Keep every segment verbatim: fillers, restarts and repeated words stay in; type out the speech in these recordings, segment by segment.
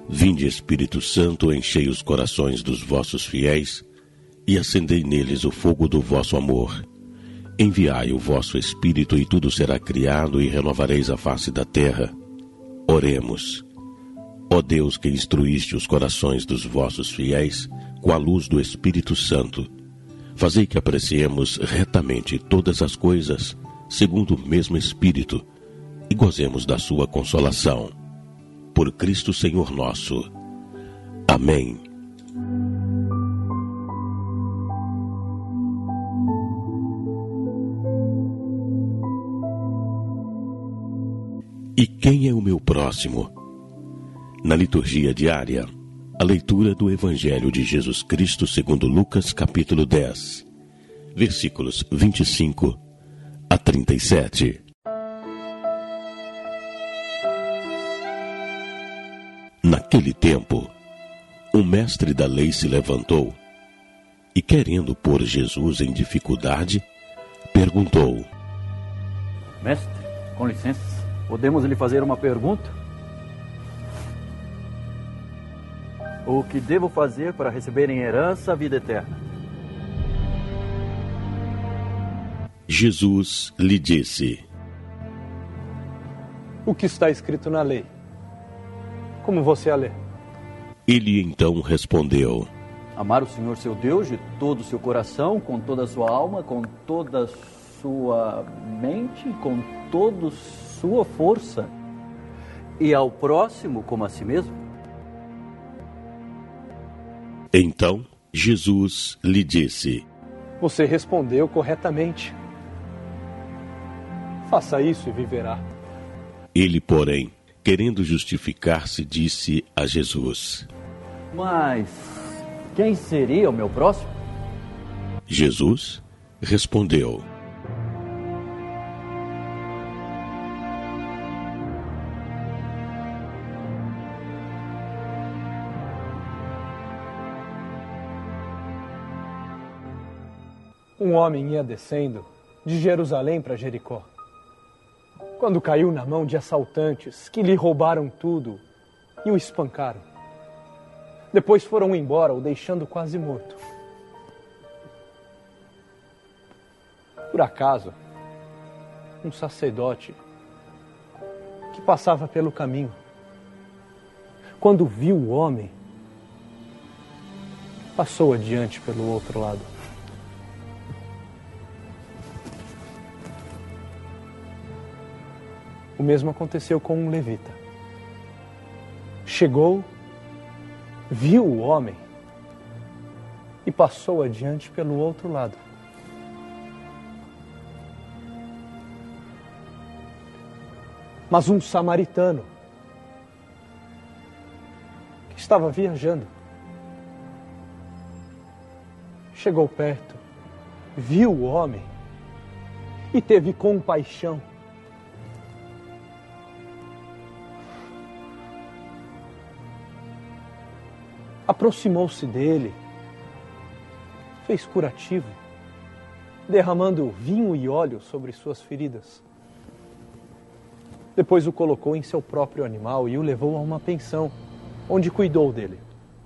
Vinde, Espírito Santo, enchei os corações dos vossos fiéis e acendei neles o fogo do vosso amor. Enviai o vosso Espírito e tudo será criado e renovareis a face da terra. Oremos. Ó Deus, que instruíste os corações dos vossos fiéis com a luz do Espírito Santo, fazei que apreciemos retamente todas as coisas segundo o mesmo Espírito e gozemos da sua consolação. Por Cristo Senhor nosso. Amém. E quem é o meu próximo? Na liturgia diária, a leitura do Evangelho de Jesus Cristo segundo Lucas, capítulo dez, versículos vinte e cinco a trinta e sete. Naquele tempo, um mestre da lei se levantou e, querendo pôr Jesus em dificuldade, perguntou: Mestre, com licença, podemos lhe fazer uma pergunta? O que devo fazer para receber em herança a vida eterna? Jesus lhe disse: O que está escrito na lei? Como você a lê? Ele então respondeu: Amar o Senhor seu Deus de todo o seu coração, com toda a sua alma, com toda a sua mente, com toda a sua força, e ao próximo como a si mesmo. Então Jesus lhe disse: Você respondeu corretamente. Faça isso e viverá. Ele, porém, querendo justificar-se, disse a Jesus: Mas quem seria o meu próximo? Jesus respondeu: Um homem ia descendo de Jerusalém para Jericó, quando caiu na mão de assaltantes que lhe roubaram tudo e o espancaram. Depois foram embora, o deixando quase morto. Por acaso, um sacerdote que passava pelo caminho, quando viu o homem, passou adiante pelo outro lado. O mesmo aconteceu com um levita. Chegou, viu o homem e passou adiante pelo outro lado. Mas um samaritano que estava viajando chegou perto, viu o homem e teve compaixão. Aproximou-se dele, fez curativo, derramando vinho e óleo sobre suas feridas. Depois o colocou em seu próprio animal e o levou a uma pensão, onde cuidou dele.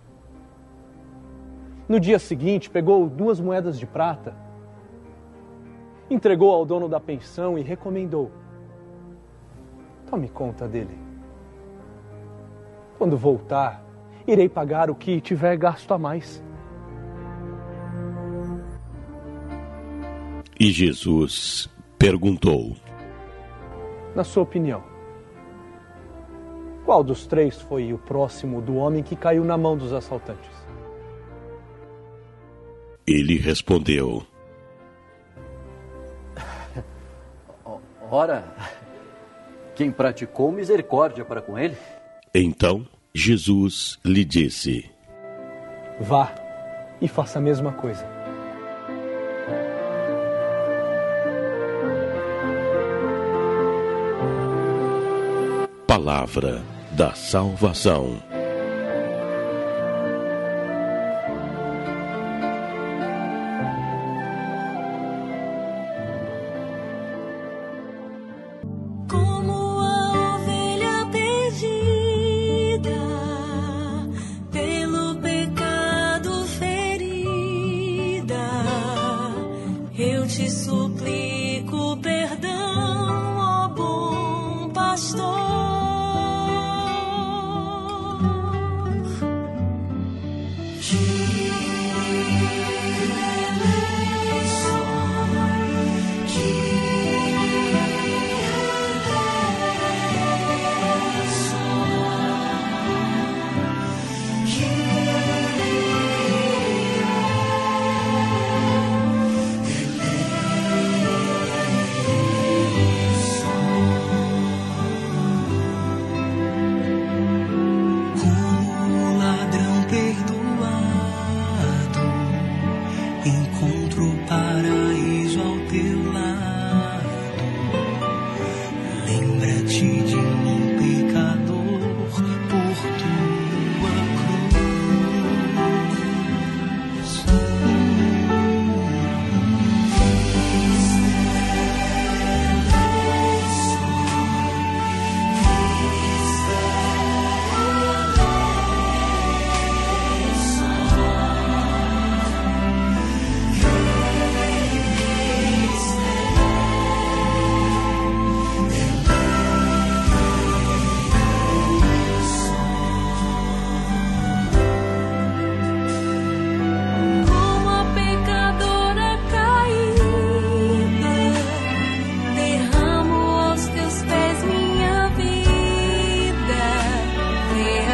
No dia seguinte, pegou duas moedas de prata, entregou ao dono da pensão e recomendou: tome conta dele. Quando voltar, irei pagar o que tiver gasto a mais. E Jesus perguntou: Na sua opinião, qual dos três foi o próximo do homem que caiu na mão dos assaltantes? Ele respondeu: Ora, quem praticou misericórdia para com ele? Então Jesus lhe disse: Vá e faça a mesma coisa. Palavra da salvação. Como a ovelha perdida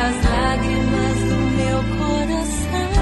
as lágrimas do meu coração.